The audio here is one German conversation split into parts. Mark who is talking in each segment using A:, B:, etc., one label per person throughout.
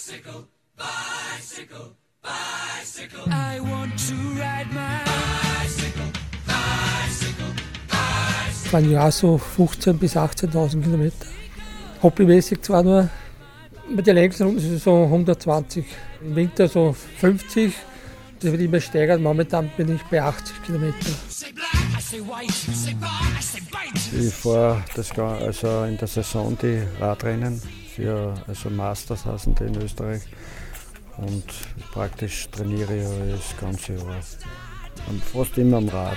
A: I want to ride my
B: Ein Jahr so 15.000 bis 18.000 Kilometer. Hobbymäßig zwar nur, mit der längsten Runden sind es so 120. Im Winter so 50. Das wird immer steigern. Momentan bin ich bei 80 Kilometern.
C: Ich fahre also in der Saison die Radrennen für Masters heißen die in Österreich. Und praktisch trainiere ich das ganze Jahr. Und fast immer am Rad.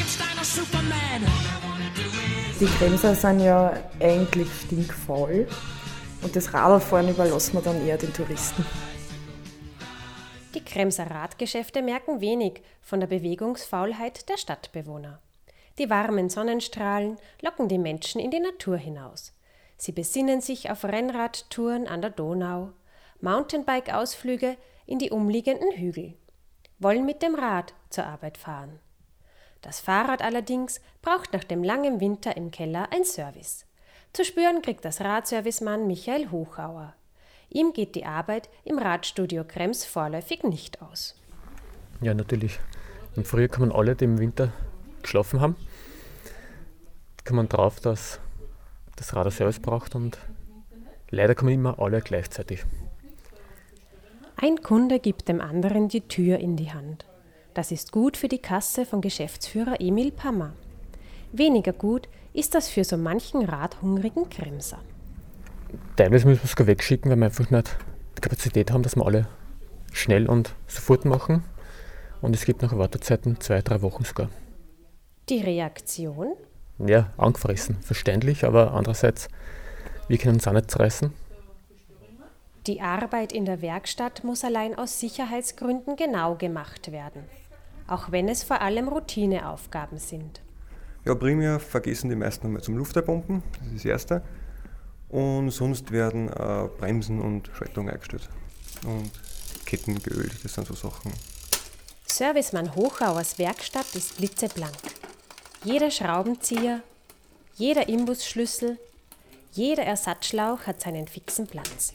D: Die Kremser sind ja eigentlich stinkfaul und das Radlfahren überlassen wir dann eher den Touristen.
E: Die Kremser Radgeschäfte merken wenig von der Bewegungsfaulheit der Stadtbewohner. Die warmen Sonnenstrahlen locken die Menschen in die Natur hinaus. Sie besinnen sich auf Rennradtouren an der Donau, Mountainbike-Ausflüge in die umliegenden Hügel, wollen mit dem Rad zur Arbeit fahren. Das Fahrrad allerdings braucht nach dem langen Winter im Keller ein Service. Zu spüren kriegt das Radservicemann Michael Hochauer. Ihm geht die Arbeit im Radstudio Krems vorläufig nicht aus.
F: Ja, natürlich. Im Frühjahr kommen alle, die im Winter geschlafen haben, kommen drauf, dass das Rad ein Service braucht und leider kommen immer alle gleichzeitig.
E: Ein Kunde gibt dem anderen die Tür in die Hand. Das ist gut für die Kasse von Geschäftsführer Emil Pammer. Weniger gut ist das für so manchen radhungrigen Kremser.
F: Teilweise müssen wir es gar wegschicken, weil wir einfach nicht die Kapazität haben, dass wir alle schnell und sofort machen. Und es gibt nach Wartezeiten 2-3 Wochen sogar.
E: Die Reaktion?
F: Ja, angefressen, verständlich, aber andererseits, wir können uns auch nicht zerreißen.
E: Die Arbeit in der Werkstatt muss allein aus Sicherheitsgründen genau gemacht werden, auch wenn es vor allem Routineaufgaben sind.
G: Ja, primär vergessen die meisten einmal zum Lufterpumpen, das ist das Erste. Und sonst werden Bremsen und Schaltung eingestellt und Ketten geölt, das sind so Sachen.
E: Servicemann Hochauers Werkstatt ist blitzeblank. Jeder Schraubenzieher, jeder Imbusschlüssel, jeder Ersatzschlauch hat seinen fixen Platz.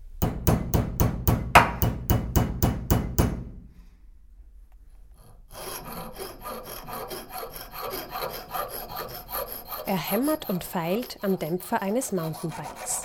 E: Er hämmert und feilt am Dämpfer eines Mountainbikes.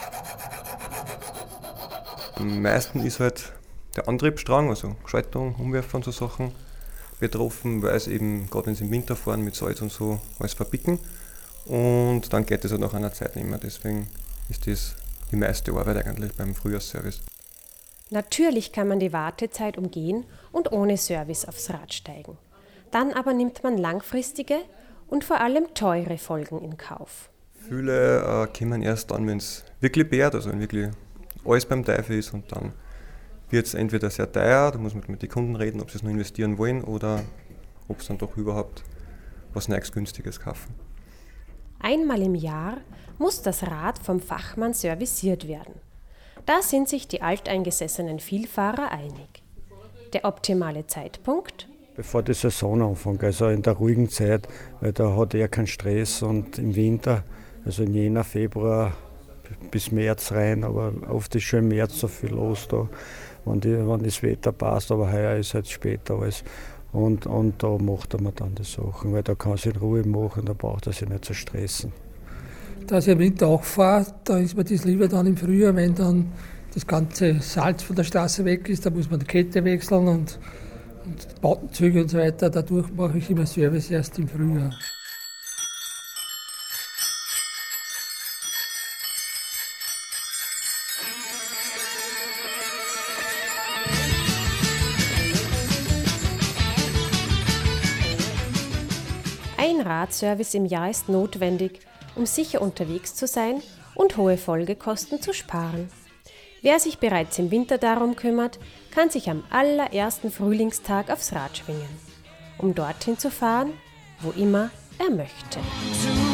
G: Am meisten ist halt der Antriebsstrang, also Schaltung, Umwerfer und so Sachen betroffen, weil es eben, gerade wenn sie im Winter fahren, mit Salz und so alles verpicken. Und dann geht es halt nach einer Zeit nicht mehr. Deswegen ist das die meiste Arbeit eigentlich beim Frühjahrsservice.
E: Natürlich kann man die Wartezeit umgehen und ohne Service aufs Rad steigen. Dann aber nimmt man langfristige und vor allem teure Folgen in Kauf.
G: Viele kommen erst dann, wenn es wirklich bärt, also wenn wirklich alles beim Teufel ist, und dann wird es entweder sehr teuer, da muss man mit den Kunden reden, ob sie es noch investieren wollen oder ob sie dann doch überhaupt was Neues Günstiges kaufen.
E: Einmal im Jahr muss das Rad vom Fachmann serviciert werden. Da sind sich die alteingesessenen Vielfahrer einig. Der optimale Zeitpunkt?
C: Bevor die Saison anfängt, also in der ruhigen Zeit, weil da hat er keinen Stress, und im Winter, also in Jänner, Februar bis März rein, aber oft ist schon im März so viel los da, wenn das Wetter passt, aber heuer ist halt später alles. Und da macht er mir dann die Sachen, weil da kann er sich in Ruhe machen, da braucht er sich nicht zu stressen.
B: Da ich im Winter auch fahre, da ist mir das lieber dann im Frühjahr, wenn dann das ganze Salz von der Straße weg ist, da muss man die Kette wechseln und Bautenzüge und so weiter. Dadurch mache ich immer Service erst im Frühjahr.
E: Ein Radservice im Jahr ist notwendig, um sicher unterwegs zu sein und hohe Folgekosten zu sparen. Wer sich bereits im Winter darum kümmert, kann sich am allerersten Frühlingstag aufs Rad schwingen, um dorthin zu fahren, wo immer er möchte.